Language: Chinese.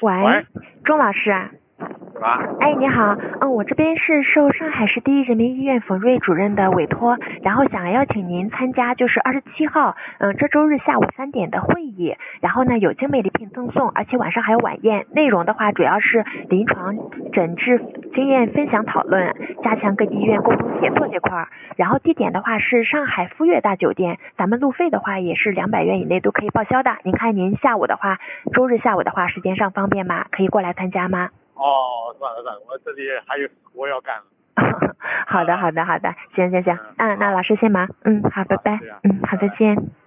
喂，钟老师啊。 是吧？ 哎，你好，我这边是受上海市第一人民医院冯瑞主任的委托，然后想邀请您参加就是27号，这周日下午3点的会议，然后呢有精美礼品赠送，而且晚上还有晚宴。内容的话主要是临床诊治经验分享讨论，加强各地医院沟通协作这块。然后地点的话是上海富悦大酒店，咱们路费的话也是200元以内都可以报销的。您看您下午的话，周日下午的话时间上方便吗？可以过来参加吗？ 哦，算了，我这里还有活要干。 好的，行，那老师先忙，好，拜拜，好，再见。